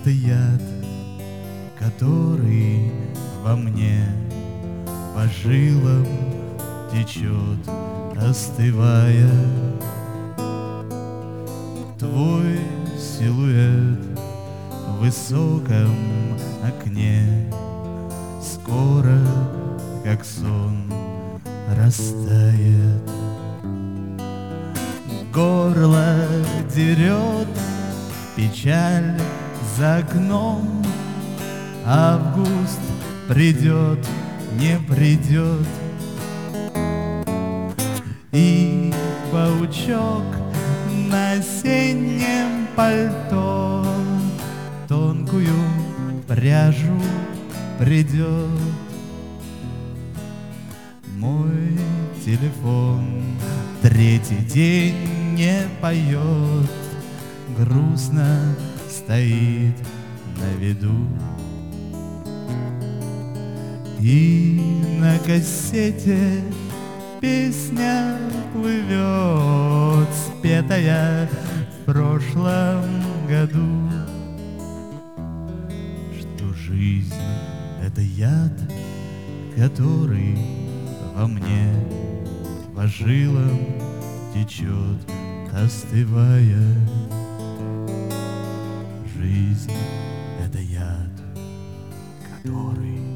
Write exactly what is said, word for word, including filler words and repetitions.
это яд, который во мне по жилам течет, остывая. Твой силуэт в высоком окне скоро, как сон, растает. Горло дерет печаль за окном. Август придет, не придет, и паучок на осеннем пальто тонкую пряжу придет. Мой телефон третий день не поет, грустно стоит на виду. И на кассете песня плывет, спетая в прошлом году. Что жизнь — это яд, который во мне по жилам течет, остывая. Жизнь — это яд, который